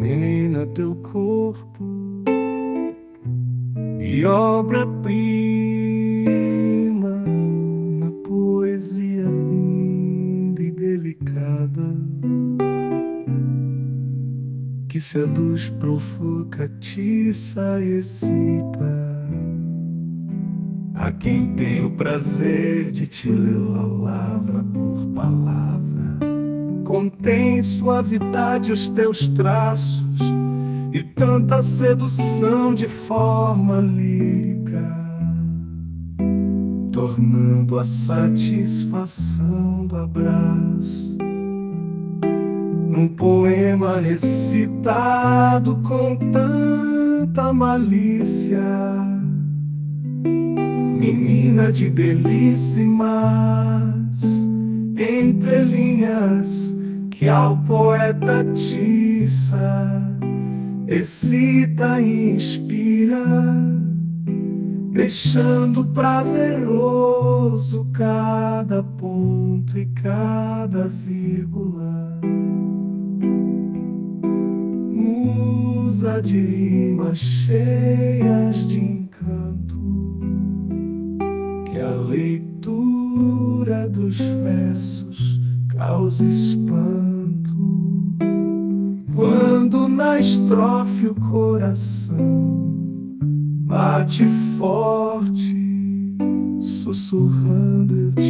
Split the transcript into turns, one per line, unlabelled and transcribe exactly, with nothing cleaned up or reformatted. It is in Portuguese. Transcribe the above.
Menina, teu corpo e obra-prima na poesia linda e delicada que seduz, provoca, atiça e excita a quem tem o prazer de te ler palavra por palavra. Contém suavidade os teus traços e tanta sedução de forma lírica, tornando a satisfação do abraço num poema recitado com tanta malícia. Menina de belíssimas entrelinhas que ao poeta atiça, excita e inspira, deixando prazeroso cada ponto e cada vírgula. Musa de rimas cheias de encanto, que a leitura dos versos causa espanto, quando na estrofe o coração bate forte, sussurrando eu te